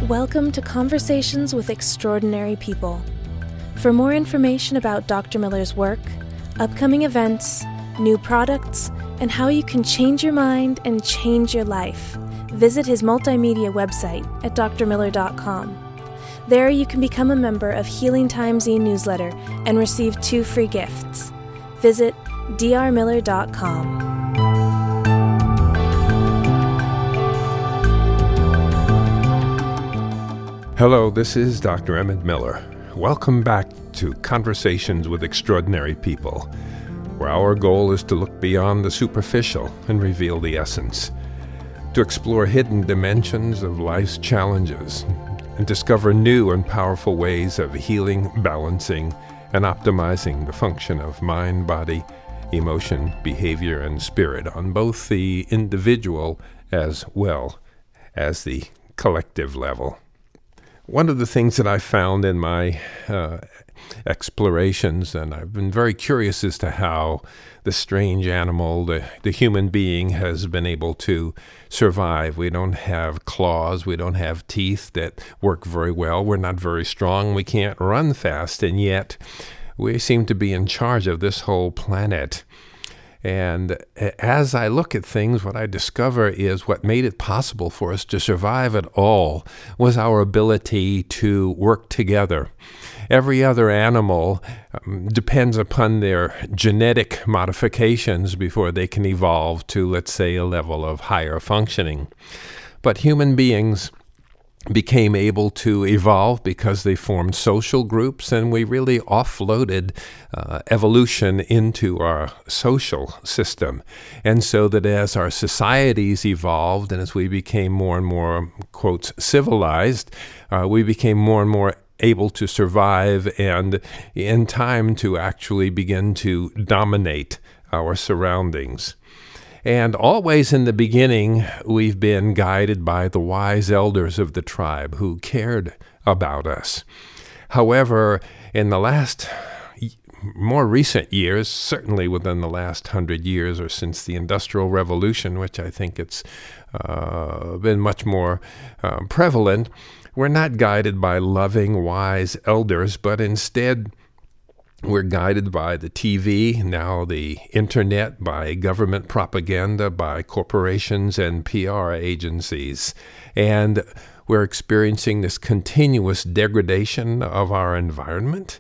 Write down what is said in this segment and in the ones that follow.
Welcome to Conversations with Extraordinary People. For more information about Dr. Miller's work, upcoming events, new products, and how you can change your mind and change your life, visit his multimedia website at drmiller.com. There you can become a member of Healing Times e-newsletter and receive 2 free gifts. Visit drmiller.com. Hello, this is Dr. Emmett Miller. Welcome back to Conversations with Extraordinary People, where our goal is to look beyond the superficial and reveal the essence, to explore hidden dimensions of life's challenges, and discover new and powerful ways of healing, balancing, and optimizing the function of mind, body, emotion, behavior, and spirit on both the individual as well as the collective level. One of the things that I found in my explorations, and I've been very curious as to how the strange animal, the human being, has been able to survive. We don't have claws, we don't have teeth that work very well, we're not very strong, we can't run fast, and yet we seem to be in charge of this whole planet. And as I look at things, what I discover is what made it possible for us to survive at all was our ability to work together. Every other animal depends upon their genetic modifications before they can evolve to, let's say, a level of higher functioning. But human beings became able to evolve because they formed social groups, and we really offloaded evolution into our social system. And so that as our societies evolved and as we became more and more, quotes, civilized, we became more and more able to survive and in time to actually begin to dominate our surroundings. And always in the beginning, we've been guided by the wise elders of the tribe who cared about us. However, in the last more recent years, certainly within the last 100 years or since the Industrial Revolution, which I think it's been much more prevalent, we're not guided by loving, wise elders, but instead we're guided by the TV, now the internet, by government propaganda, by corporations and PR agencies. And we're experiencing this continuous degradation of our environment,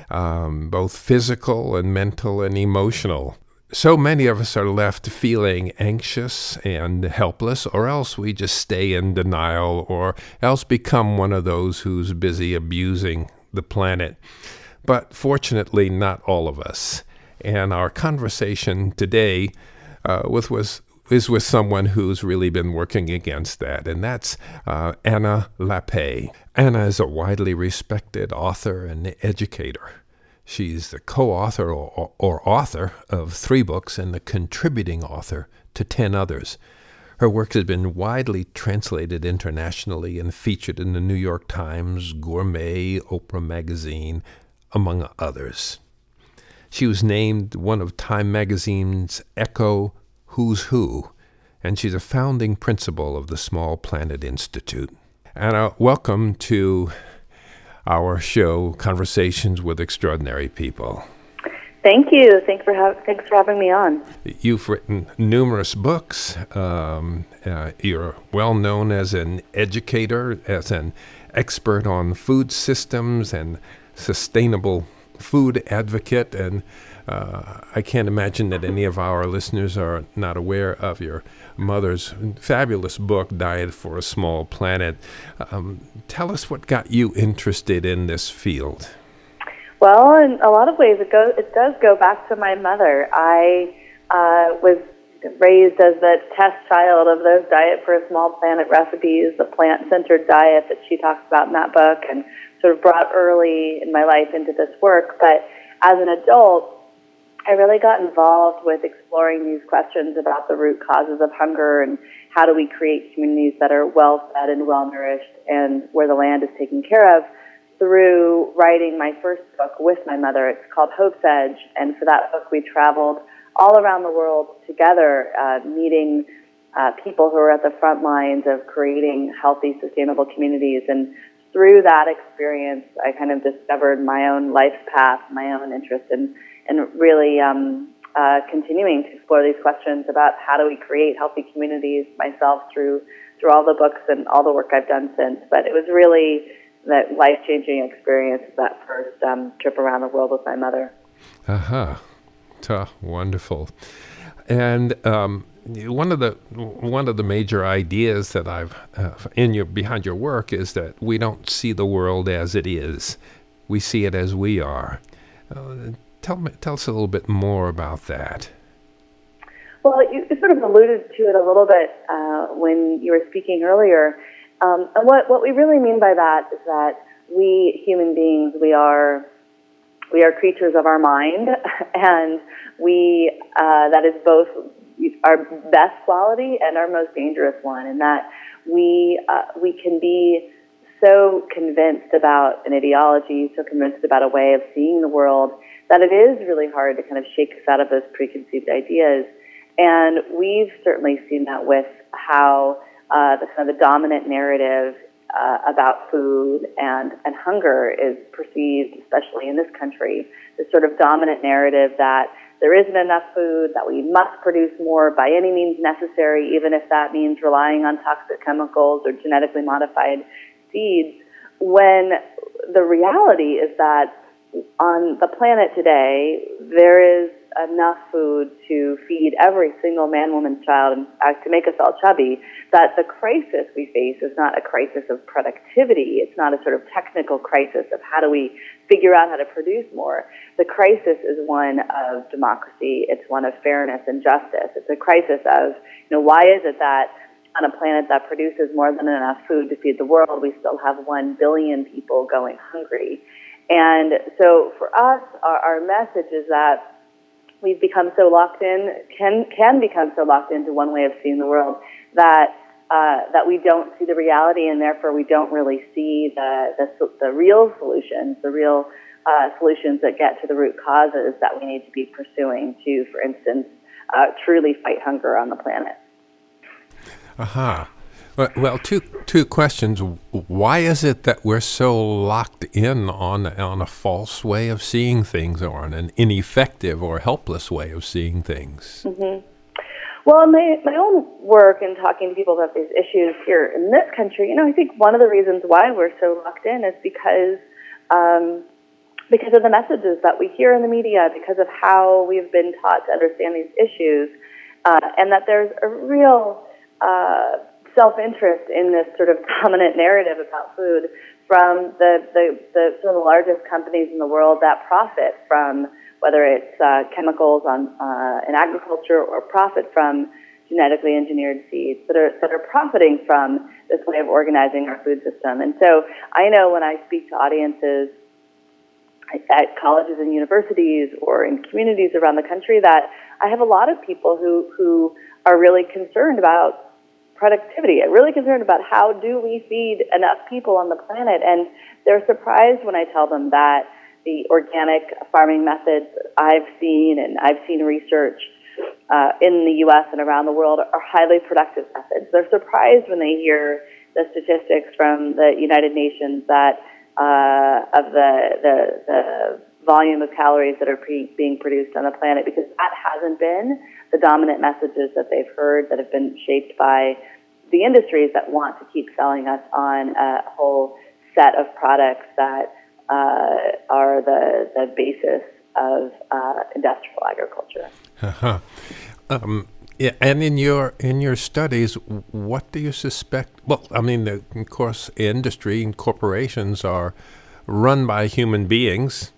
both physical and mental and emotional. So many of us are left feeling anxious and helpless, or else we just stay in denial, or else become one of those who's busy abusing the planet. But fortunately, not all of us. And our conversation today is with someone who's really been working against that, and that's Anna Lappé. Anna is a widely respected author and educator. She's the co-author or author of 3 books and the contributing author to 10 others. Her work has been widely translated internationally and featured in the New York Times, Gourmet, Oprah Magazine, among others. She was named one of Time Magazine's Echo Who's Who, and she's a founding principal of the Small Planet Institute. Anna, welcome to our show, Conversations with Extraordinary People. Thank you. Thanks for having me on. You've written numerous books. You're well known as an educator, as an expert on food systems and sustainable food advocate, and I can't imagine that any of our listeners are not aware of your mother's fabulous book, Diet for a Small Planet. Tell us what got you interested in this field. Well, in a lot of ways, it does go back to my mother. I was raised as the test child of those Diet for a Small Planet recipes, the plant-centered diet that she talks about in that book, and sort of brought early in my life into this work. But as an adult, I really got involved with exploring these questions about the root causes of hunger and how do we create communities that are well-fed and well-nourished and where the land is taken care of through writing my first book with my mother. It's called Hope's Edge, and for that book we traveled all around the world together, meeting people who are at the front lines of creating healthy, sustainable communities. And through that experience, I kind of discovered my own life's path, my own interest in really continuing to explore these questions about how do we create healthy communities myself through all the books and all the work I've done since. But it was really that life-changing experience of that first trip around the world with my mother. Wonderful. And one of the major ideas that I've behind your work is that we don't see the world as it is; we see it as we are. Tell us a little bit more about that. Well, you sort of alluded to it a little bit when you were speaking earlier. And what we really mean by that is that we human beings, we are creatures of our mind, and that is both our best quality and our most dangerous one, in that we can be so convinced about an ideology, so convinced about a way of seeing the world, that it is really hard to kind of shake us out of those preconceived ideas. And we've certainly seen that with how the dominant narrative about food and hunger is perceived, especially in this country. This sort of dominant narrative that there isn't enough food, that we must produce more by any means necessary, even if that means relying on toxic chemicals or genetically modified seeds, when the reality is that on the planet today, there is enough food to feed every single man, woman, child, and to make us all chubby, that the crisis we face is not a crisis of productivity. It's not a sort of technical crisis of how do we figure out how to produce more. The crisis is one of democracy. It's one of fairness and justice. It's a crisis of, why is it that on a planet that produces more than enough food to feed the world, we still have 1 billion people going hungry? And so for us, our message is that we've become so locked in, can become so locked into one way of seeing the world that we don't see the reality, and therefore we don't really see the real solutions, solutions that get to the root causes that we need to be pursuing to, for instance, truly fight hunger on the planet. Well, two questions. Why is it that we're so locked in on a false way of seeing things, or on an ineffective or helpless way of seeing things? Mm-hmm. Well, my own work in talking to people about these issues here in this country, I think one of the reasons why we're so locked in is because of the messages that we hear in the media, because of how we've been taught to understand these issues, and that there's a real self-interest in this sort of dominant narrative about food from some of the largest companies in the world that profit from, whether it's chemicals in agriculture, or profit from genetically engineered seeds, that are profiting from this way of organizing our food system. And so I know when I speak to audiences at colleges and universities or in communities around the country, that I have a lot of people who are really concerned about productivity. I'm really concerned about how do we feed enough people on the planet, and they're surprised when I tell them that the organic farming methods I've seen research in the U.S. and around the world are highly productive methods. They're surprised when they hear the statistics from the United Nations that of the volume of calories that are being produced on the planet, because that hasn't been the dominant messages that they've heard, that have been shaped by the industries that want to keep selling us on a whole set of products that are the basis of industrial agriculture. Yeah, and in your studies, what do you suspect? Well, I mean, of course, industry and corporations are run by human beings,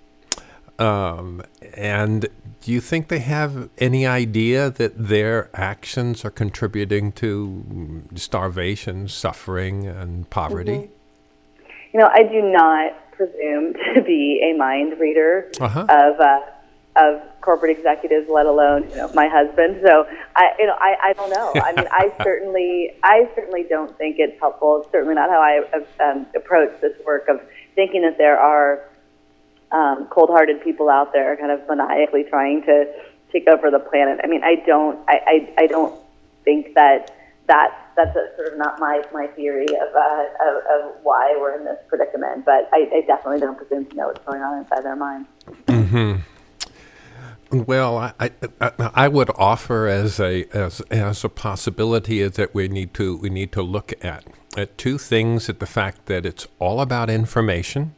and do you think they have any idea that their actions are contributing to starvation, suffering, and poverty? Mm-hmm. I do not presume to be a mind reader of corporate executives, let alone my husband. So I don't know. I mean, I certainly don't think it's helpful. It's certainly not how I approach this work of thinking that there are cold-hearted people out there kind of maniacally trying to take over the planet. I mean, I don't think that that's sort of not my theory of why we're in this predicament, but I definitely don't presume to know what's going on inside their minds. Mm-hmm. Well, I would offer as a possibility is that we need to look at two things: at the fact that it's all about information,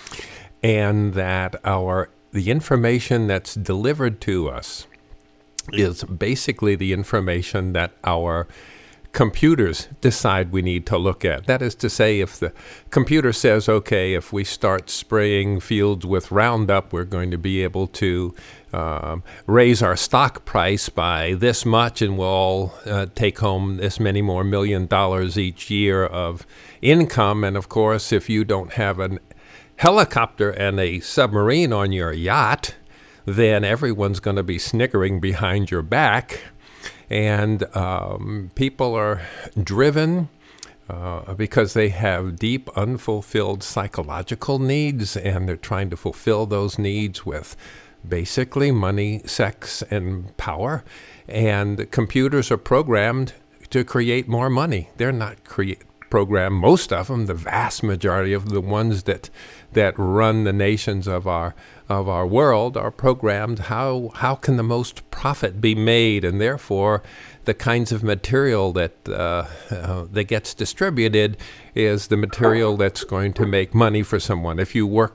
and that the information that's delivered to us is basically the information that our computers decide we need to look at. That is to say, if the computer says, okay, if we start spraying fields with Roundup, we're going to be able to raise our stock price by this much, and we'll take home this many more $1 million each year of income. And of course, if you don't have a helicopter and a submarine on your yacht, then everyone's going to be snickering behind your back. And people are driven because they have deep, unfulfilled psychological needs, and they're trying to fulfill those needs with basically money, sex, and power. And computers are programmed to create more money. They're not programmed, most of them, the vast majority of the ones that run the nations of our world are programmed how can the most profit be made, and therefore the kinds of material that gets distributed is the material that's going to make money for someone. If you work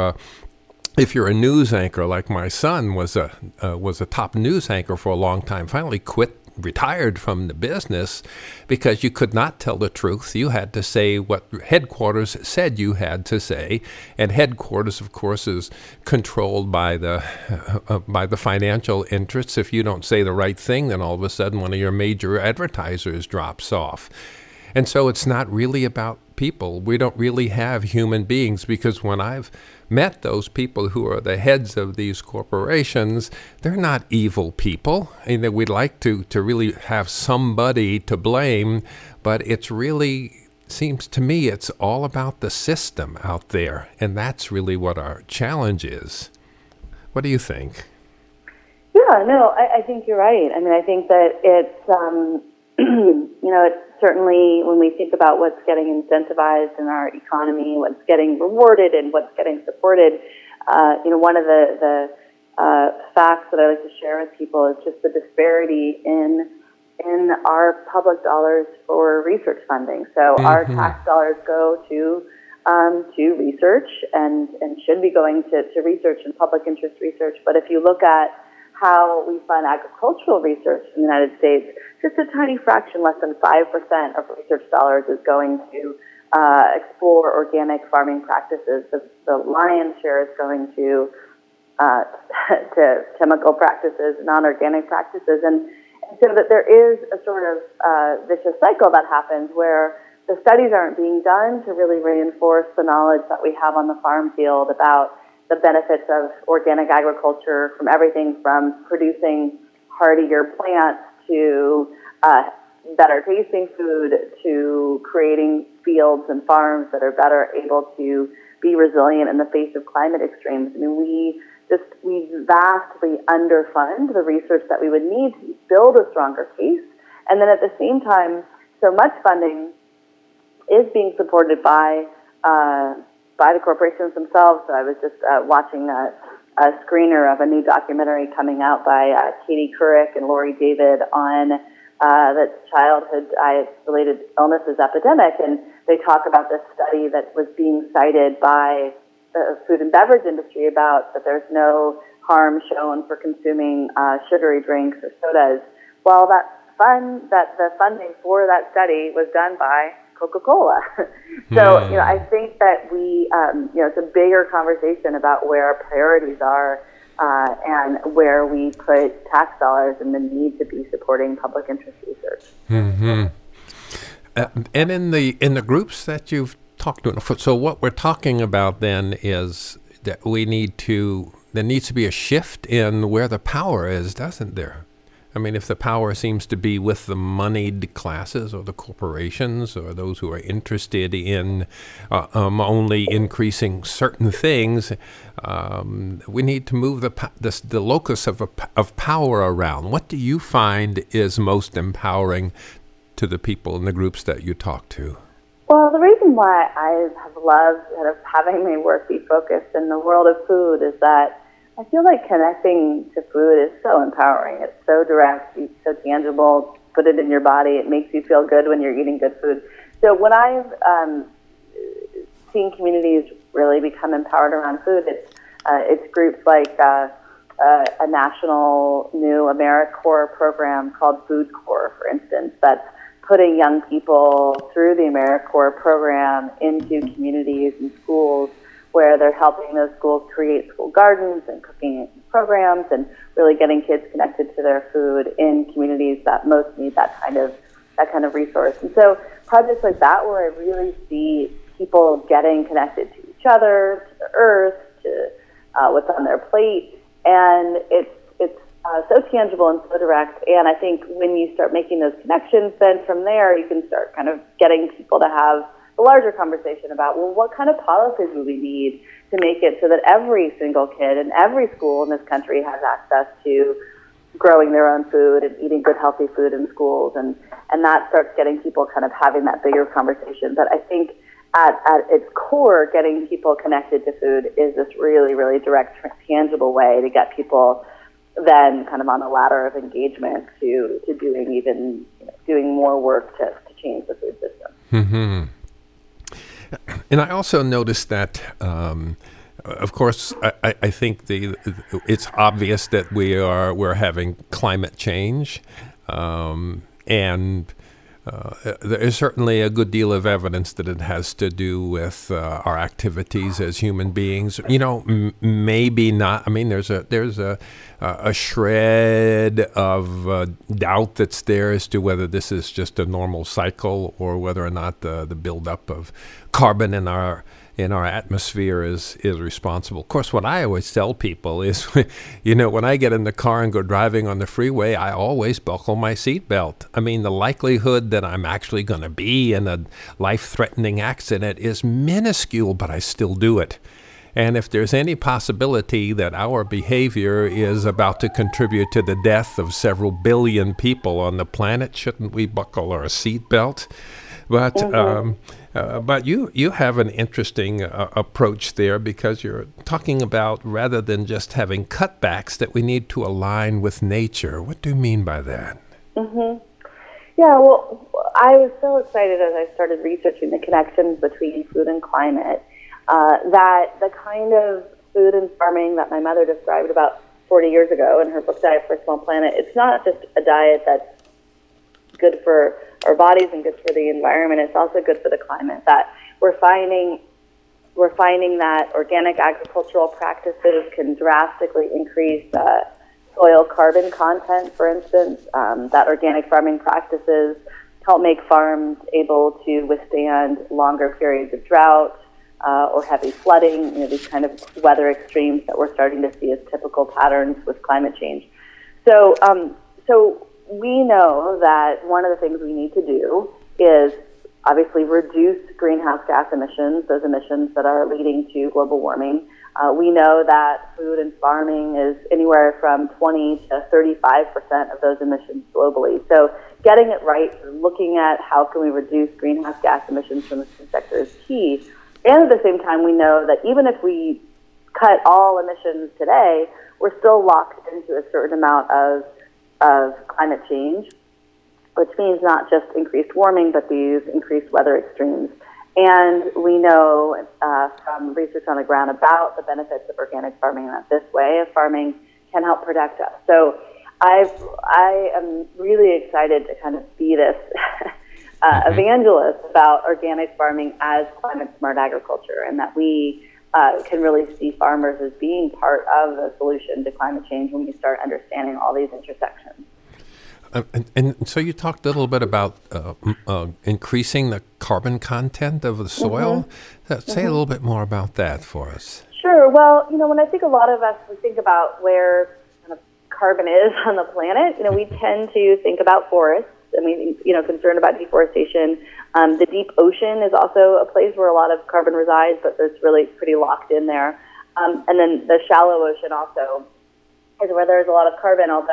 if you're a news anchor, like my son was a top news anchor for a long time, finally retired from the business because you could not tell the truth. You had to say what headquarters said you had to say, and headquarters, of course, is controlled by the financial interests. If you don't say the right thing, then all of a sudden one of your major advertisers drops off. And so it's not really about people. We don't really have human beings, because when I've met those people who are the heads of these corporations, they're not evil people. And we'd like to really have somebody to blame, but it's really, seems to me, it's all about the system out there. And that's really what our challenge is. What do you think? Yeah, no, I think you're right. I mean, I think that it's, it's certainly when we think about what's getting incentivized in our economy, what's getting rewarded and what's getting supported, one of the facts that I like to share with people is just the disparity in our public dollars for research funding. So our tax dollars go to research and should be going to research and public interest research. But if you look at how we fund agricultural research in the United States, just a tiny fraction, less than 5% of research dollars is going to explore organic farming practices. The lion's share is going to chemical practices, non-organic practices, and so that there is a sort of vicious cycle that happens where the studies aren't being done to really reinforce the knowledge that we have on the farm field about the benefits of organic agriculture, from everything from producing hardier plants to better tasting food, to creating fields and farms that are better able to be resilient in the face of climate extremes. I mean, we vastly underfund the research that we would need to build a stronger case. And then at the same time, so much funding is being supported by the corporations themselves. So I was just watching a screener of a new documentary coming out by Katie Couric and Lori David on the childhood diet-related illnesses epidemic, and they talk about this study that was being cited by the food and beverage industry about that there's no harm shown for consuming sugary drinks or sodas. Well, the funding for that study was done by Coca-Cola. So, I think that it's a bigger conversation about where our priorities are and where we put tax dollars and the need to be supporting public interest research. Mm-hmm. And in the groups that you've talked to, so what we're talking about then is that there needs to be a shift in where the power is, doesn't there? I mean, if the power seems to be with the moneyed classes or the corporations or those who are interested in only increasing certain things, we need to move the locus of power around. What do you find is most empowering to the people and the groups that you talk to? Well, the reason why I have loved kind of having my work be focused in the world of food is that I feel like connecting to food is so empowering. It's so direct, it's so tangible. Put it in your body. It makes you feel good when you're eating good food. So when I've seen communities really become empowered around food, it's groups like a national new AmeriCorps program called Food Corps, for instance, that's putting young people through the AmeriCorps program into communities and schools where they're helping those schools create school gardens and cooking programs and really getting kids connected to their food in communities that most need that kind of resource. And so projects like that where I really see people getting connected to each other, to the earth, to what's on their plate, and it's so tangible and so direct. And I think when you start making those connections, then from there you can start kind of getting people to have a larger conversation about, well, what kind of policies do we need to make it so that every single kid in every school in this country has access to growing their own food and eating good, healthy food in schools. And that starts getting people kind of having that bigger conversation. But I think at its core, getting people connected to food is this really, really direct, tangible way to get people then kind of on a ladder of engagement to doing even doing more work to change the food system. Mm-hmm. And I also noticed that, of course, I think it's obvious that we're having climate change, and there is certainly a good deal of evidence that it has to do with our activities as human beings. Maybe not. I mean, there's a shred of doubt that's there as to whether this is just a normal cycle or whether or not the buildup of carbon in our atmosphere is responsible. Of course, what I always tell people is, when I get in the car and go driving on the freeway, I always buckle my seatbelt. I mean, the likelihood that I'm actually going to be in a life-threatening accident is minuscule, but I still do it. And if there's any possibility that our behavior is about to contribute to the death of several billion people on the planet, shouldn't we buckle our seatbelt? But but you have an interesting approach there, because you're talking about, rather than just having cutbacks, that we need to align with nature. What do you mean by that? Mm-hmm. Yeah, well, I was so excited as I started researching the connections between food and climate, that the kind of food and farming that my mother described about 40 years ago in her book Diet for a Small Planet, it's not just a diet that's good for our bodies and good for the environment. It's also good for the climate. That we're finding that organic agricultural practices can drastically increase soil carbon content, for instance. That organic farming practices help make farms able to withstand longer periods of drought or heavy flooding. These kind of weather extremes that we're starting to see as typical patterns with climate change. So we know that one of the things we need to do is obviously reduce greenhouse gas emissions, those emissions that are leading to global warming. We know that food and farming is anywhere from 20 to 35% of those emissions globally. So getting it right, looking at how can we reduce greenhouse gas emissions from this sector is key. And at the same time, we know that even if we cut all emissions today, we're still locked into a certain amount of climate change, which means not just increased warming, but these increased weather extremes. And we know from research on the ground about the benefits of organic farming, that this way of farming can help protect us. So I am really excited to kind of be this evangelist about organic farming as climate-smart agriculture, and that we can really see farmers as being part of the solution to climate change when we start understanding all these intersections. And so you talked a little bit about increasing the carbon content of the soil. Say a little bit more about that for us. Sure. Well, when I think a lot of us, we think about where kind of carbon is on the planet. We tend to think about forests, and we, concerned about deforestation. The deep ocean is also a place where a lot of carbon resides, but it's really pretty locked in there. And then the shallow ocean also is where there's a lot of carbon, although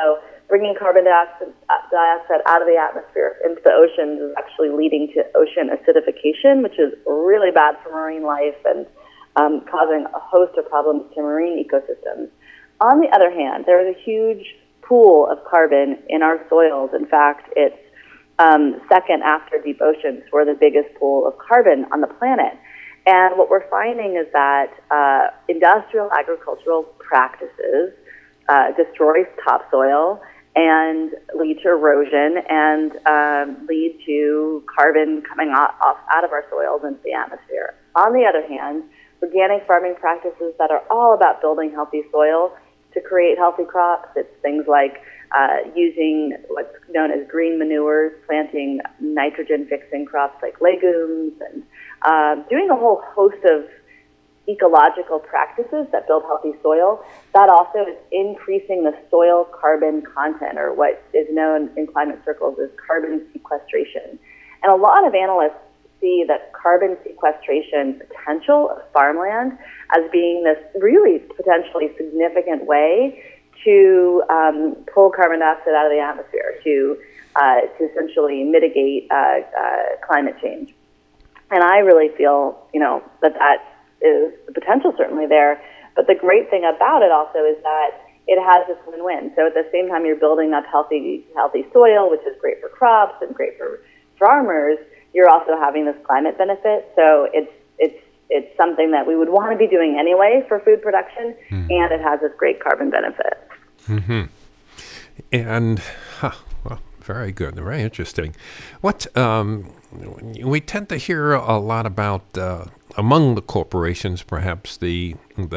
bringing carbon dioxide out of the atmosphere into the oceans is actually leading to ocean acidification, which is really bad for marine life and causing a host of problems to marine ecosystems. On the other hand, there is a huge pool of carbon in our soils. In fact, it's second after deep oceans. We're the biggest pool of carbon on the planet. And what we're finding is that industrial agricultural practices destroy topsoil and lead to erosion and lead to carbon coming out of our soils into the atmosphere. On the other hand, organic farming practices that are all about building healthy soil to create healthy crops. It's things like using what's known as green manures, planting nitrogen-fixing crops like legumes, and doing a whole host of ecological practices that build healthy soil. That also is increasing the soil carbon content, or what is known in climate circles as carbon sequestration. And a lot of analysts see that carbon sequestration potential of farmland as being this really potentially significant way to pull carbon dioxide out of the atmosphere, to essentially mitigate climate change. And I really feel, that is the potential certainly there. But the great thing about it also is that it has this win-win. So at the same time you're building up healthy soil, which is great for crops and great for farmers, you're also having this climate benefit. So it's something that we would want to be doing anyway for food production, and it has this great carbon benefit. Mm-hmm. And well, very good, very interesting. What we tend to hear a lot about among the corporations, perhaps the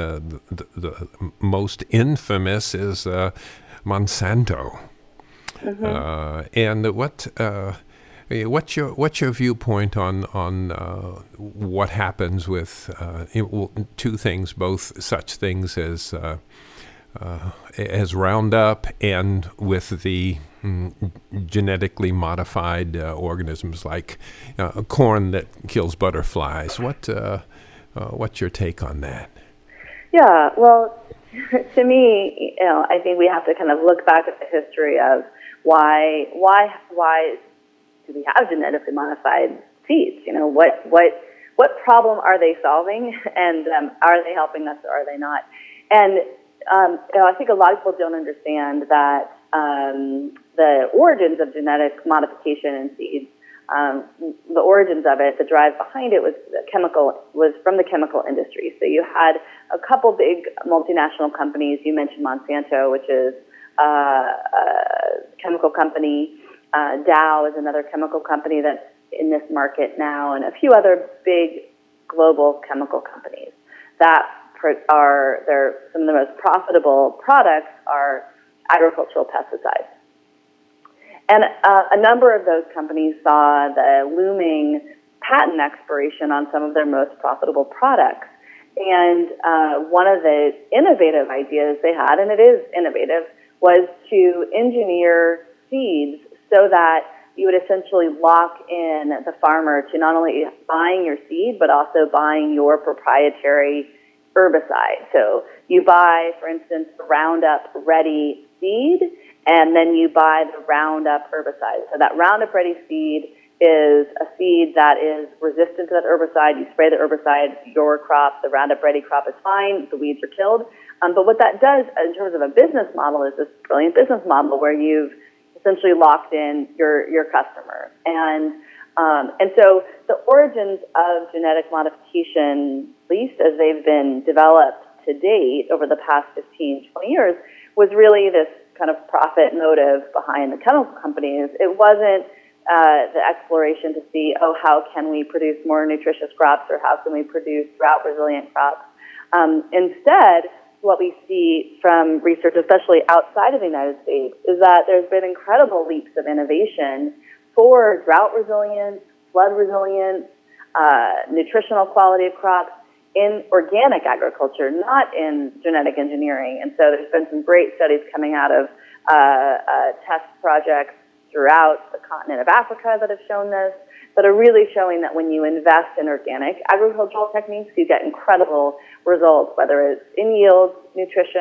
most infamous is Monsanto. Mm-hmm. And what's your viewpoint on what happens with two things, both such things as Roundup and with the genetically modified organisms like corn that kills butterflies? What's your take on that? Yeah, well, to me, I think we have to kind of look back at the history of why do we have genetically modified seeds? What problem are they solving, and are they helping us or are they not? And I think a lot of people don't understand that the origins of genetic modification in seeds, the origins of it, the drive behind it was from the chemical industry. So you had a couple big multinational companies. You mentioned Monsanto, which is a chemical company. Dow is another chemical company that's in this market now, and a few other big global chemical companies that some of the most profitable products are agricultural pesticides. And a number of those companies saw the looming patent expiration on some of their most profitable products. And one of the innovative ideas they had, and it is innovative, was to engineer seeds so that you would essentially lock in the farmer to not only buying your seed, but also buying your proprietary herbicide. So you buy, for instance, the Roundup Ready seed, and then you buy the Roundup herbicide. So that Roundup Ready seed is a seed that is resistant to that herbicide. You spray the herbicide, your crop, the Roundup Ready crop is fine, the weeds are killed. But what that does in terms of a business model is this brilliant business model where you've essentially locked in your customer. And so the origins of genetic modification, at least as they've been developed to date over the past 15, 20 years, was really this kind of profit motive behind the chemical companies. It wasn't the exploration to see, how can we produce more nutritious crops, or how can we produce drought-resilient crops. Instead, what we see from research, especially outside of the United States, is that there's been incredible leaps of innovation for drought resilience, flood resilience, nutritional quality of crops in organic agriculture, not in genetic engineering. And so there's been some great studies coming out of test projects throughout the continent of Africa that have shown this, that are really showing that when you invest in organic agricultural techniques, you get incredible results, whether it's in yield, nutrition,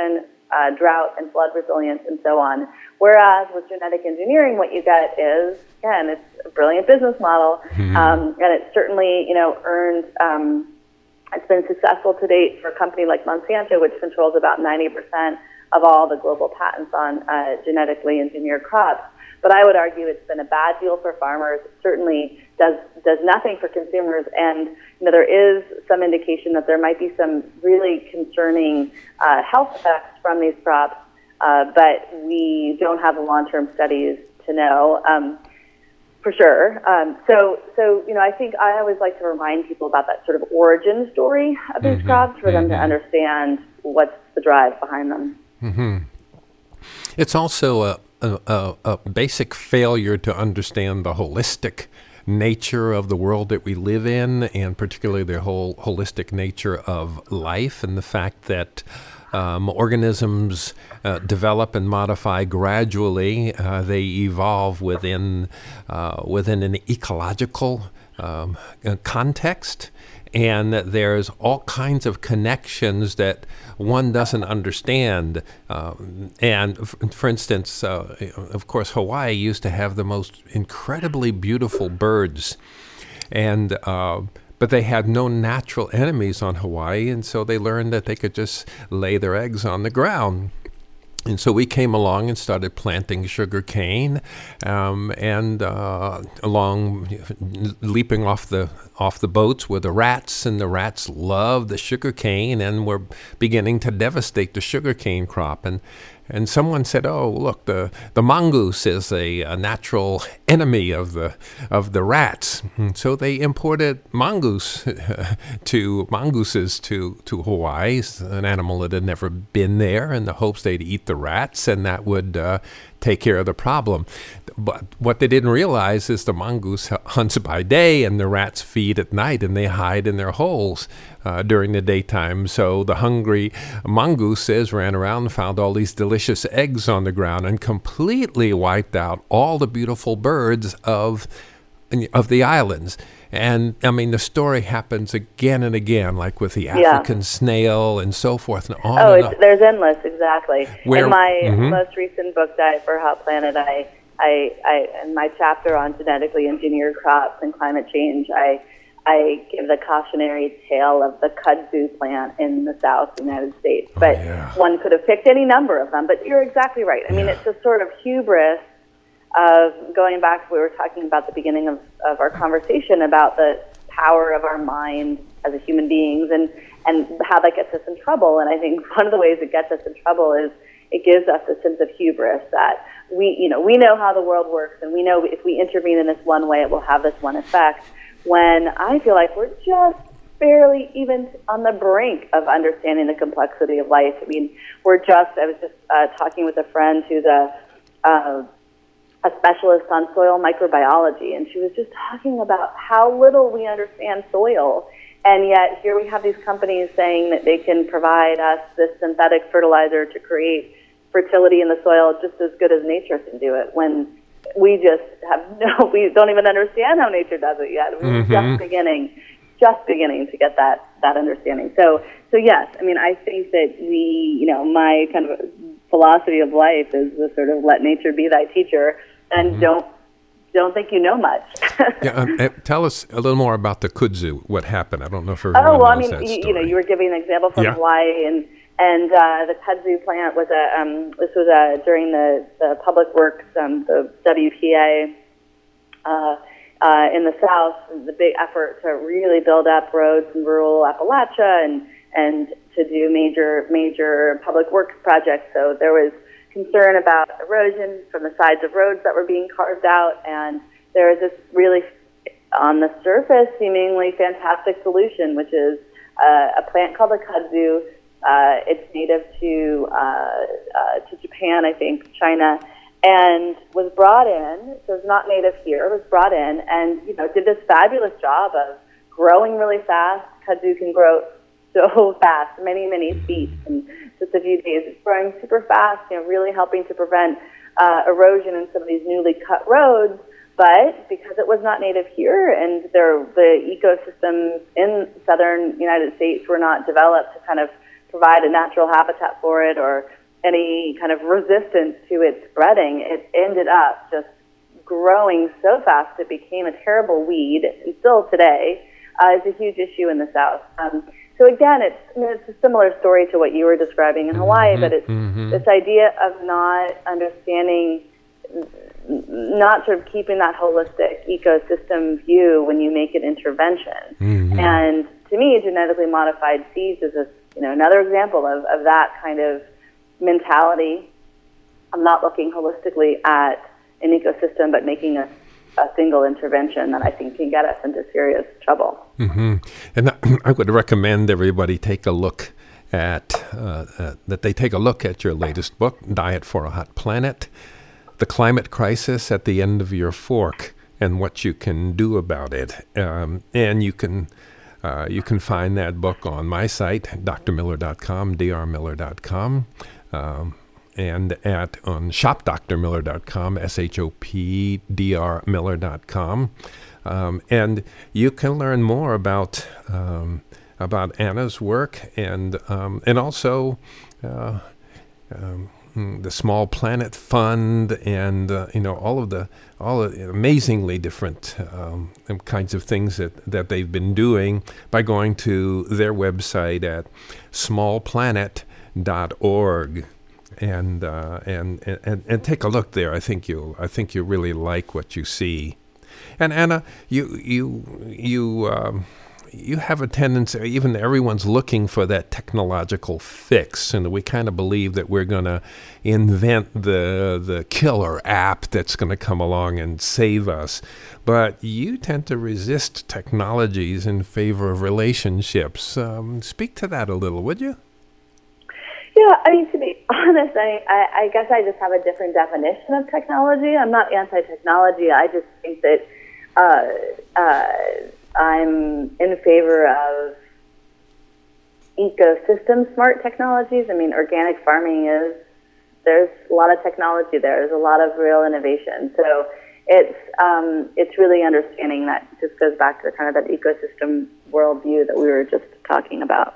drought and flood resilience and so on. Whereas with genetic engineering, what you get is, again, it's a brilliant business model, and it's certainly, earned, it's been successful to date for a company like Monsanto, which controls about 90% of all the global patents on genetically engineered crops. But I would argue it's been a bad deal for farmers. It certainly does nothing for consumers, and there is some indication that there might be some really concerning health effects from these crops, but we don't have the long-term studies to know for sure. So I think I always like to remind people about that sort of origin story of these crops for them to understand what's the drive behind them. It's also a basic failure to understand the holistic nature of the world that we live in, and particularly the whole holistic nature of life, and the fact that organisms develop and modify gradually. They evolve within an ecological context, and that there's all kinds of connections that one doesn't understand. For instance, of course, Hawaii used to have the most incredibly beautiful birds, and but they had no natural enemies on Hawaii, and so they learned that they could just lay their eggs on the ground. And so we came along and started planting sugar cane, and along leaping off the boats were the rats, and the rats loved the sugar cane and were beginning to devastate the sugar cane crop. And someone said, "Oh, look, the mongoose is a natural enemy of the rats." And so they imported mongooses to Hawaii, an animal that had never been there, in the hopes they'd eat the rats and that would take care of the problem. But what they didn't realize is the mongoose hunts by day and the rats feed at night, and they hide in their holes during the daytime. So the hungry mongooses ran around and found all these delicious eggs on the ground and completely wiped out all the beautiful birds of the islands. And I mean, the story happens again and again, like with the African snail and so forth, and on. Oh, and on. There's endless, exactly. In my most recent book, Diet for a Hot Planet, I in my chapter on genetically engineered crops and climate change, I give the cautionary tale of the kudzu plant in the South United States. But one could have picked any number of them. But you're exactly right. I mean, it's a sort of hubris of going back to what we were talking about at the beginning of our conversation about the power of our mind as a human beings and how that gets us in trouble. And I think one of the ways it gets us in trouble is it gives us a sense of hubris that we know how the world works, and we know if we intervene in this one way, it will have this one effect. When I feel like we're just barely even on the brink of understanding the complexity of life. I mean, I was just talking with a friend who's a specialist on soil microbiology, and she was just talking about how little we understand soil. And yet here we have these companies saying that they can provide us this synthetic fertilizer to create fertility in the soil just as good as nature can do it, when we we don't even understand how nature does it yet. We're just beginning to get that understanding. So yes, I mean, I think that my kind of philosophy of life is the sort of let nature be thy teacher, and don't think you know much. Tell us a little more about the kudzu. What happened? I don't know if everyone knows that story. You were giving an example from Hawaii, and the kudzu plant was during the public works, the WPA in the South, the big effort to really build up roads in rural Appalachia and to do major public works projects. So there was concern about erosion from the sides of roads that were being carved out, and there was this really, on the surface, seemingly fantastic solution, which is a plant called the kudzu. It's native to Japan, I think, China, and was brought in. So it's not native here. Was brought in and did this fabulous job of growing really fast. Kudzu can grow so fast, many feet in just a few days. It's growing super fast, really helping to prevent erosion in some of these newly cut roads. But because it was not native here, and the ecosystems in southern United States were not developed to kind of provide a natural habitat for it, or any kind of resistance to its spreading, it ended up just growing so fast it became a terrible weed, and still today is a huge issue in the South. So again, it's a similar story to what you were describing in Hawaii, but it's this idea of not understanding, not sort of keeping that holistic ecosystem view when you make an intervention. And to me, genetically modified seeds is another example of that kind of mentality. I'm not looking holistically at an ecosystem, but making a single intervention that I think can get us into serious trouble. And I would recommend everybody take a look at that they take a look at your latest book, Diet for a Hot Planet: The Climate Crisis at the End of Your Fork and What You Can Do About It. And you can find that book on my site, drmiller.com, drmiller.com. And on shopdrmiller.com, shopdrmiller.com. And you can learn more about Anna's work and also the Small Planet Fund and all the amazingly different kinds of things that they've been doing by going to their website at smallplanet.org. And take a look there. I think you'll really like what you see. And Anna, you have a tendency, even everyone's looking for that technological fix, and we kind of believe that we're going to invent the killer app that's going to come along and save us. But you tend to resist technologies in favor of relationships. Speak to that a little, would you? Yeah, I mean, to be honest, I guess I just have a different definition of technology. I'm not anti-technology. I just think that I'm in favor of ecosystem smart technologies. I mean, organic farming there's a lot of technology there. There's a lot of real innovation. So it's really understanding that. Just goes back to kind of that ecosystem worldview that we were just talking about.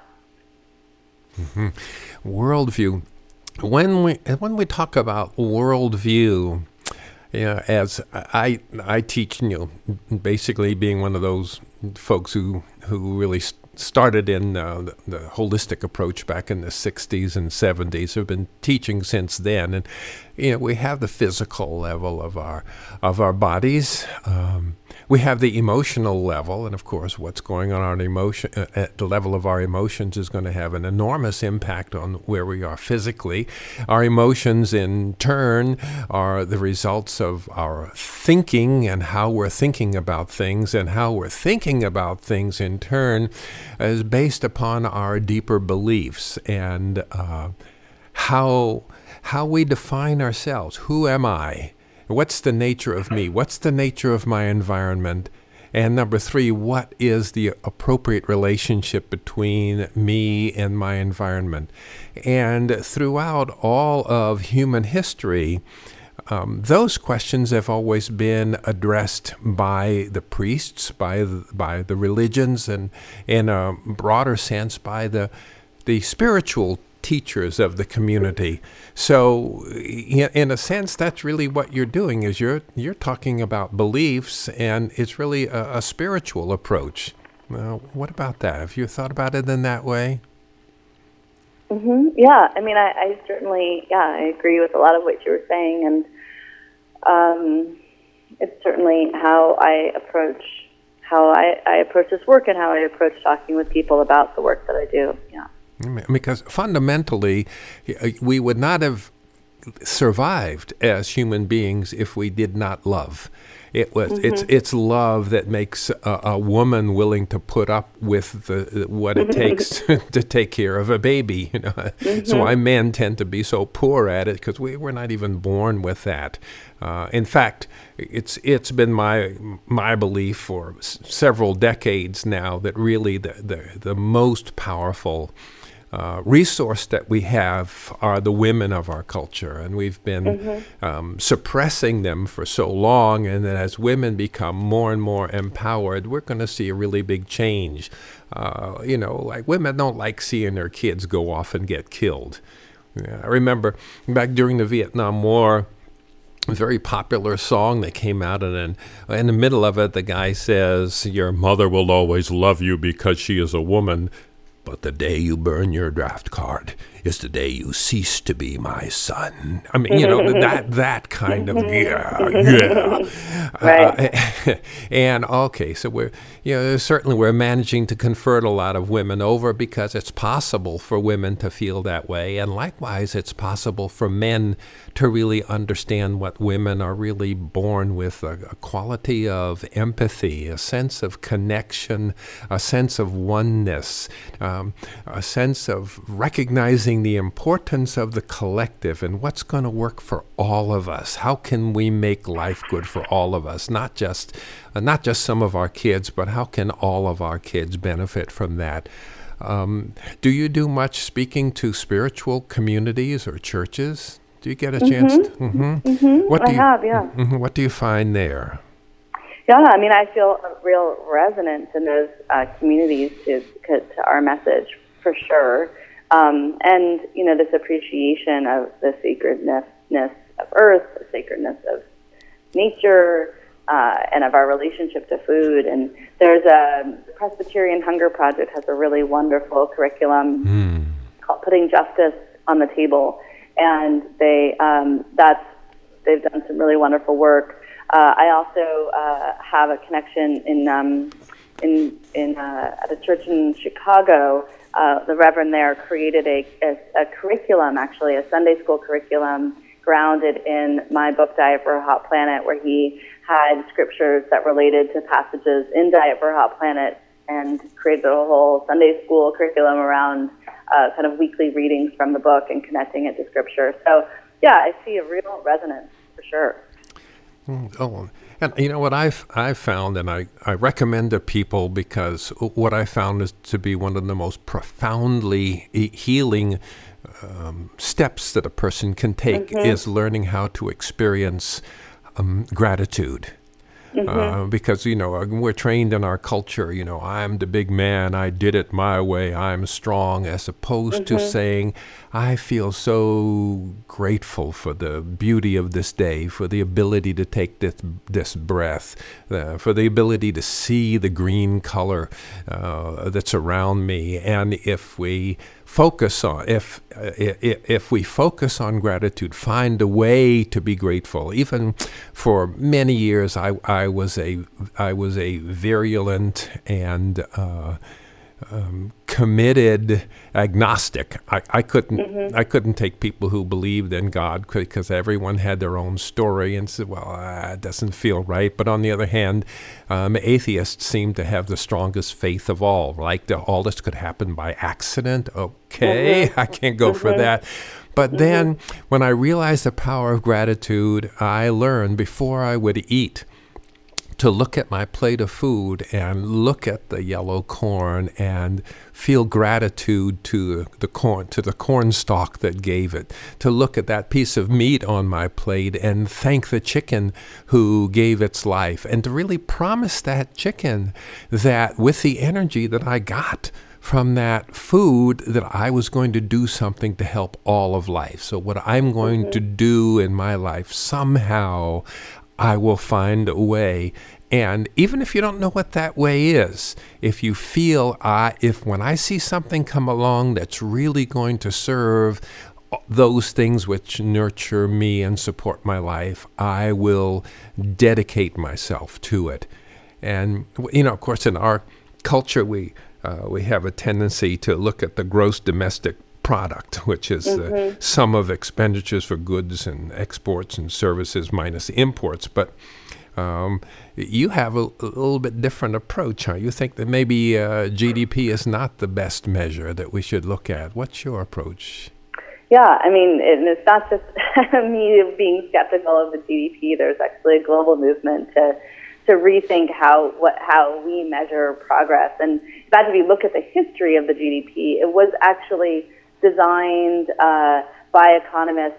Worldview. When we talk about worldview, as I teach, basically being one of those folks who really started in the holistic approach back in the 60s and 70s, have been teaching since then, and we have the physical level of our bodies. We have the emotional level, and of course, what's going on at the level of our emotions is going to have an enormous impact on where we are physically. Our emotions, in turn, are the results of our thinking and how we're thinking about things, and how we're thinking about things, in turn, is based upon our deeper beliefs and how we define ourselves. Who am I? What's the nature of me? What's the nature of my environment? And number 3, what is the appropriate relationship between me and my environment? And throughout all of human history, those questions have always been addressed by the priests, by the religions, and in a broader sense by the spiritual teachers of the community. So in a sense, that's really what you're doing, is you're talking about beliefs, and it's really a spiritual approach. What about that? Have you thought about it in that way? Yeah, I mean, I certainly, I agree with a lot of what you were saying, and it's certainly how I approach this work and how I approach talking with people about the work that I do. Yeah. Because fundamentally, we would not have survived as human beings if we did not love. It's love that makes a woman willing to put up with what it takes to take care of a baby. That's why men tend to be so poor at it, because we're not even born with that. In fact, it's been my belief for several decades now that really the most powerful resource that we have are the women of our culture, and we've been suppressing them for so long, and then as women become more and more empowered, we're going to see a really big change. Like women don't like seeing their kids go off and get killed. Yeah, I remember back during the Vietnam War, a very popular song that came out, and then in the middle of it, the guy says, "Your mother will always love you because she is a woman, but the day you burn your draft card is the day you cease to be my son." I mean, that kind of yeah. Right. And okay, so certainly we're managing to convert a lot of women over because it's possible for women to feel that way, and likewise, it's possible for men to really understand what women are really born with: a quality of empathy, a sense of connection, a sense of oneness, a sense of recognizing the importance of the collective and what's going to work for all of us. How can we make life good for all of us? Not just some of our kids, but how can all of our kids benefit from that? Do you do much speaking to spiritual communities or churches? Do you get a chance? What do you find there? Yeah, I mean, I feel a real resonance in those communities to our message, for sure. And, this appreciation of the sacredness of earth, the sacredness of nature, and of our relationship to food. And there's a Presbyterian Hunger Project has a really wonderful curriculum called Putting Justice on the Table. And they've done some really wonderful work. I also have a connection at a church in Chicago. The Reverend there created a curriculum, actually, a Sunday school curriculum grounded in my book, Diet for a Hot Planet, where he had scriptures that related to passages in Diet for a Hot Planet and created a whole Sunday school curriculum around kind of weekly readings from the book and connecting it to scripture. So, yeah, I see a real resonance, for sure. Oh, and what I've found, and I recommend to people, because what I found is to be one of the most profoundly healing steps that a person can take is learning how to experience gratitude. Because, we're trained in our culture, I'm the big man, I did it my way, I'm strong, as opposed to saying, I feel so grateful for the beauty of this day, for the ability to take this breath, for the ability to see the green color that's around me. And if we focus on gratitude, find a way to be grateful. Even for many years, I was a virulent and committed agnostic. I couldn't take people who believed in God because everyone had their own story and said, well, it doesn't feel right. But on the other hand, atheists seem to have the strongest faith of all. Like all this could happen by accident. Okay, I can't go for that. But then when I realized the power of gratitude, I learned before I would eat to look at my plate of food and look at the yellow corn and feel gratitude to the corn stalk that gave it, to look at that piece of meat on my plate and thank the chicken who gave its life, and to really promise that chicken that with the energy that I got from that food, that I was going to do something to help all of life. So what I'm going to do in my life, somehow I will find a way. And even if you don't know what that way is, if you feel, when I see something come along that's really going to serve those things which nurture me and support my life, I will dedicate myself to it. And, of course, in our culture, we have a tendency to look at the gross domestic product, which is the sum of expenditures for goods and exports and services minus imports. But you have a little bit different approach, huh? You think that maybe GDP is not the best measure that we should look at. What's your approach? Yeah, I mean, it's not just me being skeptical of the GDP. There's actually a global movement to rethink how we measure progress. And in fact, if you look at the history of the GDP, it was actually designed by economists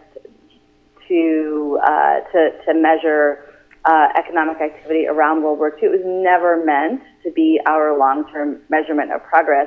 to measure economic activity around World War II. It was never meant to be our long-term measurement of progress.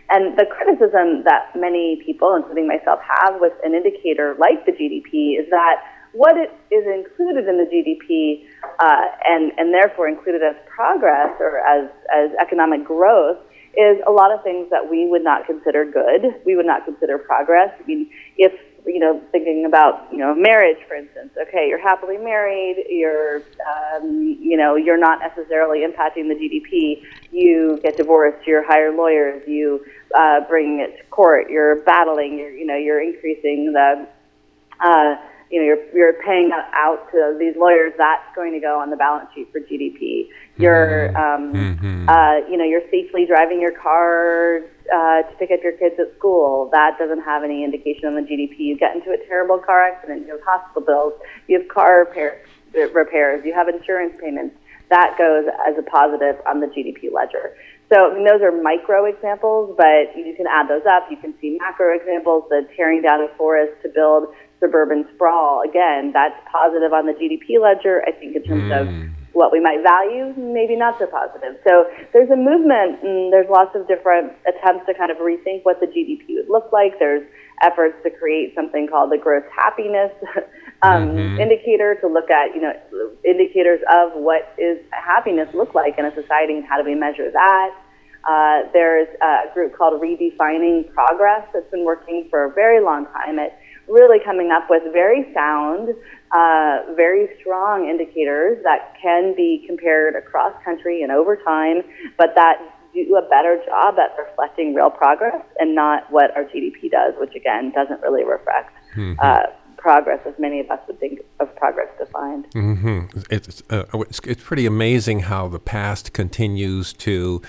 And the criticism that many people, including myself, have with an indicator like the GDP is that what it is included in the GDP and therefore included as progress or as economic growth is a lot of things that we would not consider good. We would not consider progress. I mean, if, thinking about, marriage, for instance, okay, you're happily married, you're not necessarily impacting the GDP, you get divorced, you hire lawyers, you bring it to court, you're battling, you're increasing the, you're paying out to these lawyers, that's going to go on the balance sheet for GDP. You're, you're safely driving your car to pick up your kids at school. That doesn't have any indication on the GDP. You get into a terrible car accident, you have hospital bills, you have car repairs, you have insurance payments. That goes as a positive on the GDP ledger. So, those are micro examples, but you can add those up. You can see macro examples, the tearing down of forests to build suburban sprawl. Again, that's positive on the GDP ledger. I think in terms of what we might value, maybe not so positive. So there's a movement, and there's lots of different attempts to kind of rethink what the GDP would look like. There's efforts to create something called the gross happiness indicator, to look at, indicators of what is happiness look like in a society and how do we measure that. There's a group called Redefining Progress that's been working for a very long time at really coming up with very sound, very strong indicators that can be compared across country and over time, but that do a better job at reflecting real progress and not what our GDP does, which again doesn't really reflect progress as many of us would think of progress defined. It's pretty amazing how the past continues to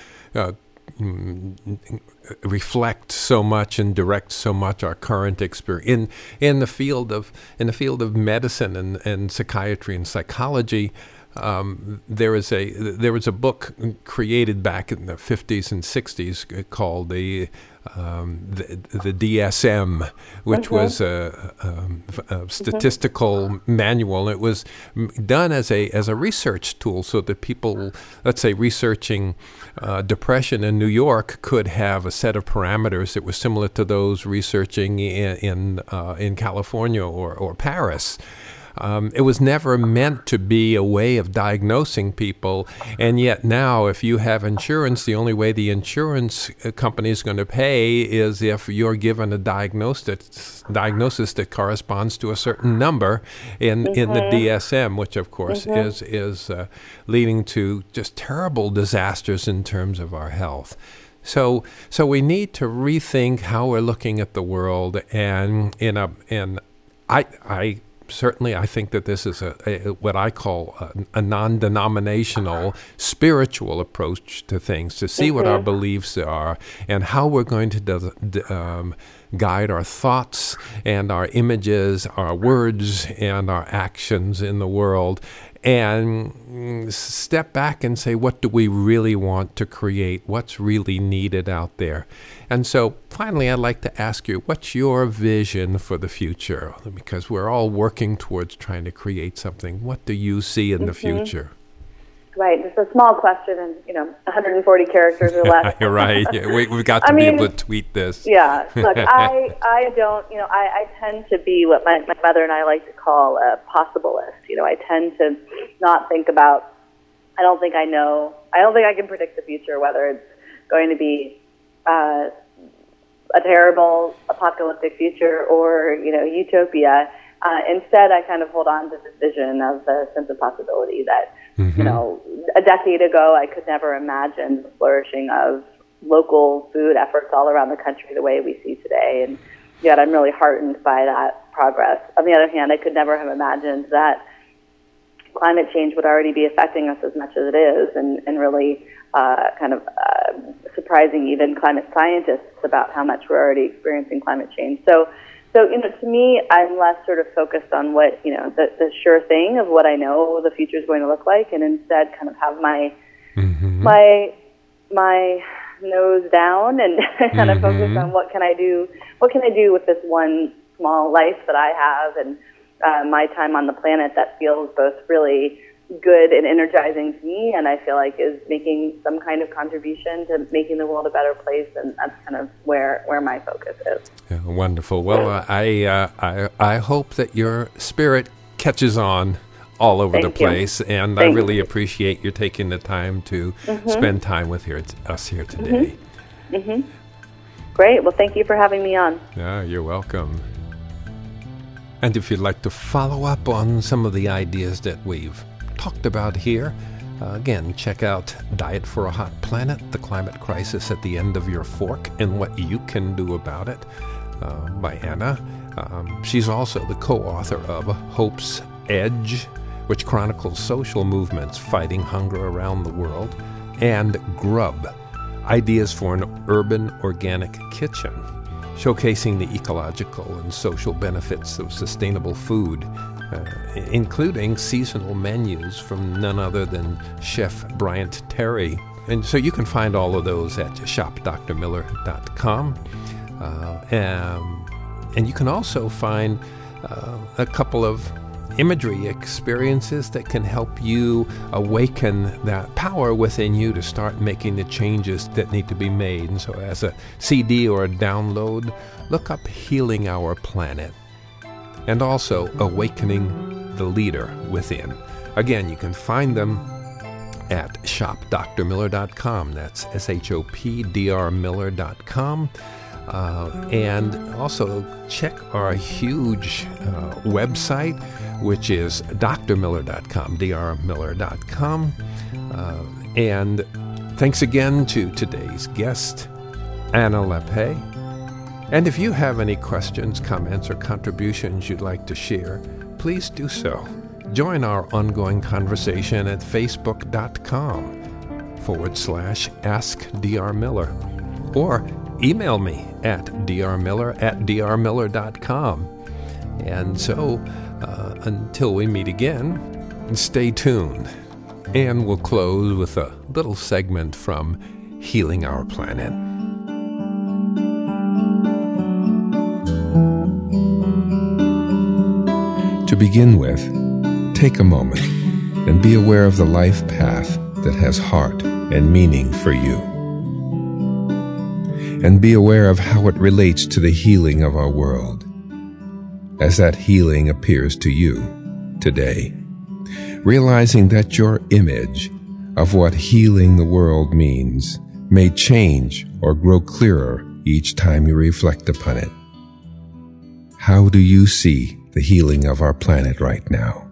reflect so much and direct so much our current experience in the field of medicine and psychiatry and psychology. There was a book created back in the 50s and 60s called the DSM, which was a statistical manual. It was done as a research tool so that people, let's say, researching depression in New York could have a set of parameters that were similar to those researching in California or Paris. It was never meant to be a way of diagnosing people, and yet now, if you have insurance, the only way the insurance company is going to pay is if you're given a diagnosis that corresponds to a certain number in the DSM, which of course is leading to just terrible disasters in terms of our health. So we need to rethink how we're looking at the world, and I think that this is what I call a non-denominational spiritual approach to things, to see what our beliefs are and how we're going to guide our thoughts and our images, our words and our actions in the world, and step back and say, what do we really want to create? What's really needed out there? And so finally, I'd like to ask you, what's your vision for the future? Because we're all working towards trying to create something. What do you see in the future? Right. It's a small question and, 140 characters or less. You're right. Yeah, we've got to be able to tweet this. Yeah. Look, I don't, I tend to be what my mother and I like to call a possibilist. I tend to not think about, I don't think I can predict the future, whether it's going to be a terrible apocalyptic future or, utopia. Instead, I kind of hold on to this vision of the sense of possibility that, a decade ago, I could never imagine the flourishing of local food efforts all around the country the way we see today. And yet I'm really heartened by that progress. On the other hand, I could never have imagined that climate change would already be affecting us as much as it is, and really surprising even climate scientists about how much we're already experiencing climate change. So, to me, I'm less sort of focused on what, the sure thing of what I know the future is going to look like, and instead kind of have my nose down and kind of focus on what can I do with this one small life that I have and my time on the planet that feels both really good and energizing to me, and I feel like is making some kind of contribution to making the world a better place, and that's kind of where my focus is. Yeah, wonderful. Well, I hope that your spirit catches on all over the place, and I really appreciate you taking the time to spend time with us here today. Great. Well, thank you for having me on. Yeah, you're welcome. And if you'd like to follow up on some of the ideas that we've talked about here, again, check out Diet for a Hot Planet, The Climate Crisis at the End of Your Fork and What You Can Do About It, by Anna. She's also the co-author of Hope's Edge, which chronicles social movements fighting hunger around the world, and Grub, Ideas for an Urban Organic Kitchen, showcasing the ecological and social benefits of sustainable food, including seasonal menus from none other than Chef Bryant Terry. And so you can find all of those at shopdrmiller.com. And you can also find a couple of imagery experiences that can help you awaken that power within you to start making the changes that need to be made. And so as a CD or a download, look up Healing Our Planet, and also Awakening the Leader Within. Again, you can find them at shopdrmiller.com. That's shopdrmiller.com. And also check our huge website, which is drmiller.com, drmiller.com. And thanks again to today's guest, Anna Lepay. And if you have any questions, comments, or contributions you'd like to share, please do so. Join our ongoing conversation at facebook.com/AskDrMiller, or email me at drmiller@drmiller.com. And so, until we meet again, stay tuned. And we'll close with a little segment from Healing Our Planet. To begin with, take a moment and be aware of the life path that has heart and meaning for you. And be aware of how it relates to the healing of our world, as that healing appears to you today. Realizing that your image of what healing the world means may change or grow clearer each time you reflect upon it. How do you see the healing of our planet right now?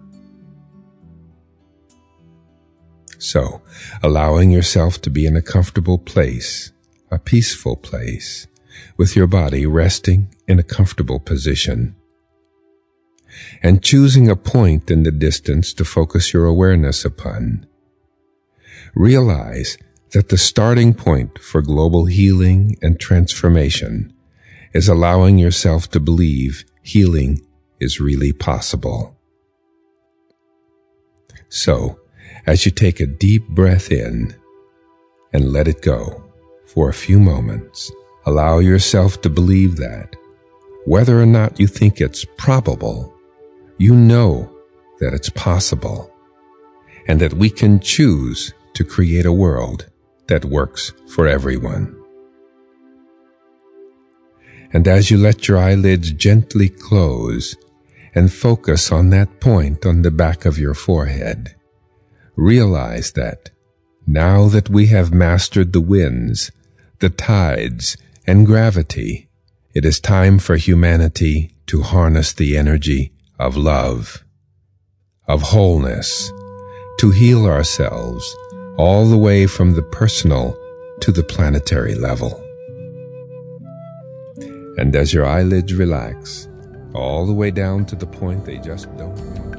So, allowing yourself to be in a comfortable place, a peaceful place, with your body resting in a comfortable position, and choosing a point in the distance to focus your awareness upon. Realize that the starting point for global healing and transformation is allowing yourself to believe healing is really possible. So, as you take a deep breath in and let it go for a few moments, allow yourself to believe that, whether or not you think it's probable, you know that it's possible, and that we can choose to create a world that works for everyone. And as you let your eyelids gently close and focus on that point on the back of your forehead, realize that now that we have mastered the winds, the tides, and gravity, it is time for humanity to harness the energy of love, of wholeness, to heal ourselves all the way from the personal to the planetary level. And as your eyelids relax, all the way down to the point they just don't want.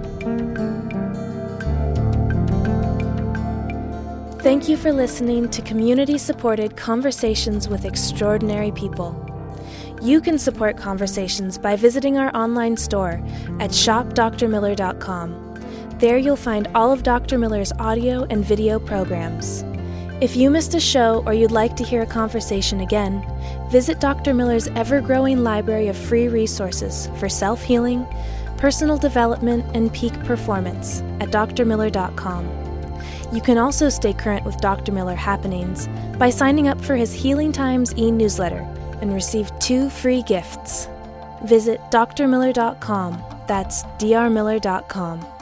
Thank you for listening to community-supported Conversations with Extraordinary People. You can support Conversations by visiting our online store at shopdrmiller.com. There you'll find all of Dr. Miller's audio and video programs. If you missed a show or you'd like to hear a conversation again, visit Dr. Miller's ever-growing library of free resources for self-healing, personal development, and peak performance at drmiller.com. You can also stay current with Dr. Miller happenings by signing up for his Healing Times e-newsletter and receive 2 free gifts. Visit drmiller.com. That's drmiller.com.